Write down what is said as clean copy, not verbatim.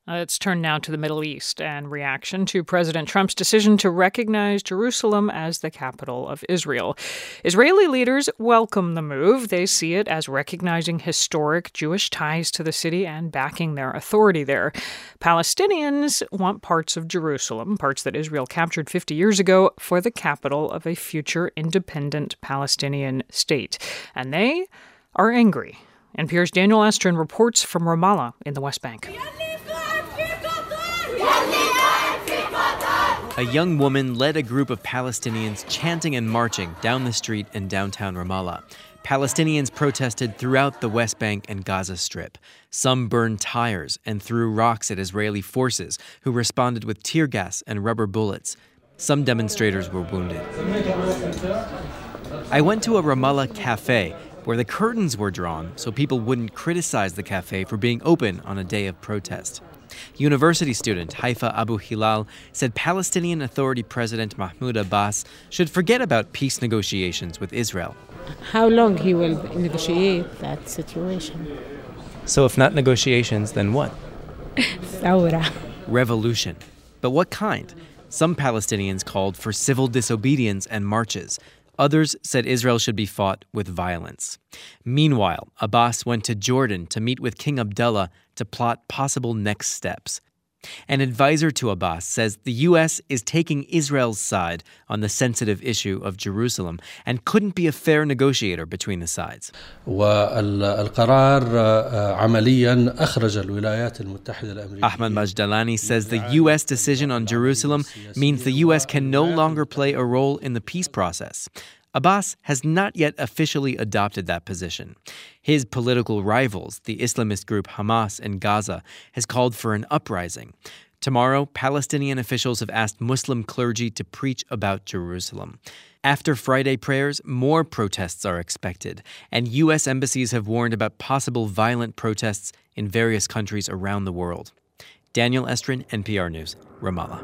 Let's turn now to the Middle East and reaction to President Trump's decision to recognize Jerusalem as the capital of Israel. Israeli leaders welcome the move. They see it as recognizing historic Jewish ties to the city and backing their authority there. Palestinians want parts of Jerusalem, parts that Israel captured 50 years ago, for the capital of a future independent Palestinian state. And they are angry. NPR's Daniel Estrin reports from Ramallah in the West Bank. A young woman led a group of Palestinians chanting and marching down the street in downtown Ramallah. Palestinians protested throughout the West Bank and Gaza Strip. Some burned tires and threw rocks at Israeli forces, who responded with tear gas and rubber bullets. Some demonstrators were wounded. I went to a Ramallah cafe where the curtains were drawn so people wouldn't criticize the cafe for being open on a day of protest. University student Haifa Abu Hilal said Palestinian Authority President Mahmoud Abbas should forget about peace negotiations with Israel. How long he will negotiate that situation? So if not negotiations, then what? Thawra. Revolution. But what kind? Some Palestinians called for civil disobedience and marches. Others said Israel should be fought with violence. Meanwhile, Abbas went to Jordan to meet with King Abdullah to plot possible next steps. An advisor to Abbas says the U.S. is taking Israel's side on the sensitive issue of Jerusalem and couldn't be a fair negotiator between the sides. Ahmad Majdalani says the U.S. decision on Jerusalem means the U.S. can no longer play a role in the peace process. Abbas has not yet officially adopted that position. His political rivals, the Islamist group Hamas in Gaza, has called for an uprising. Tomorrow, Palestinian officials have asked Muslim clergy to preach about Jerusalem. After Friday prayers, more protests are expected, and U.S. embassies have warned about possible violent protests in various countries around the world. Daniel Estrin, NPR News, Ramallah.